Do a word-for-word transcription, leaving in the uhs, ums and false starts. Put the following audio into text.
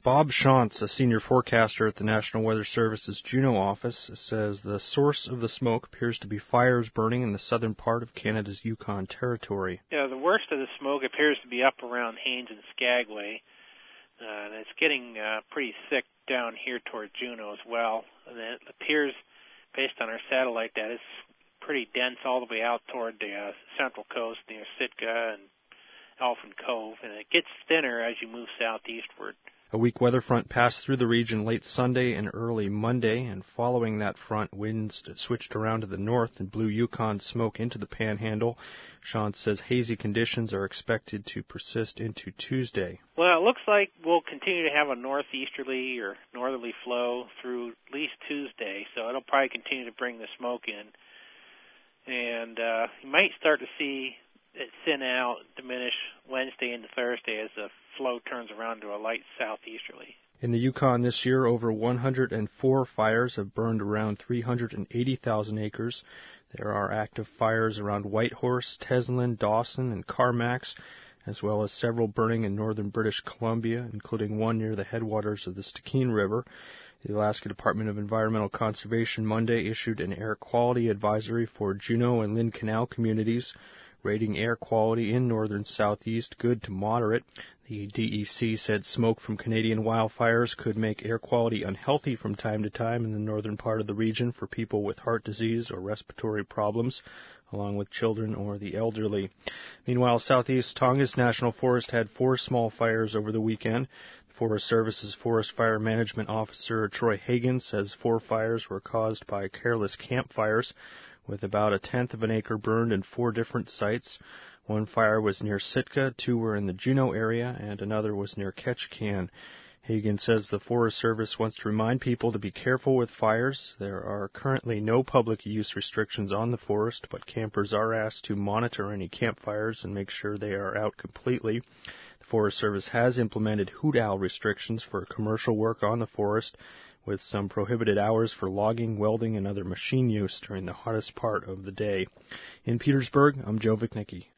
Bob Shantz, a senior forecaster at the National Weather Service's Juneau office, says the source of the smoke appears to be fires burning in the southern part of Canada's Yukon Territory. Yeah, the worst of the smoke appears to be up around Haines and Skagway, uh, and it's getting uh, pretty thick down here toward Juneau as well. And it appears, based on our satellite data, it's pretty dense all the way out toward the uh, central coast near Sitka and Elfin Cove, and it gets thinner as you move southeastward. A weak weather front passed through the region late Sunday and early Monday, and following that front, winds switched around to the north and blew Yukon smoke into the Panhandle. Sean says hazy conditions are expected to persist into Tuesday. Well, it looks like we'll continue to have a northeasterly or northerly flow through at least Tuesday, so it'll probably continue to bring the smoke in. And uh, you might start to see it thin out, diminish Wednesday into Thursday as the flow turns around to a light southeasterly. In the Yukon this year, over one hundred four fires have burned around three hundred eighty thousand acres. There are active fires around Whitehorse, Teslin, Dawson, and Carmacks, as well as several burning in northern British Columbia, including one near the headwaters of the Stikine River. The Alaska Department of Environmental Conservation Monday issued an air quality advisory for Juneau and Lynn Canal communities, rating air quality in northern southeast good to moderate. The D E C said smoke from Canadian wildfires could make air quality unhealthy from time to time in the northern part of the region for people with heart disease or respiratory problems, along with children or the elderly. Meanwhile, Southeast Tongass National Forest had four small fires over the weekend. The Forest Service's Forest Fire Management Officer Troy Hagan says four fires were caused by careless campfires, with about a tenth of an acre burned in four different sites. One fire was near Sitka, two were in the Juneau area, and another was near Ketchikan. Hagan says the Forest Service wants to remind people to be careful with fires. There are currently no public use restrictions on the forest, but campers are asked to monitor any campfires and make sure they are out completely. The Forest Service has implemented hoot owl restrictions for commercial work on the forest, with some prohibited hours for logging, welding, and other machine use during the hottest part of the day. In Petersburg, I'm Joe Vichnicki.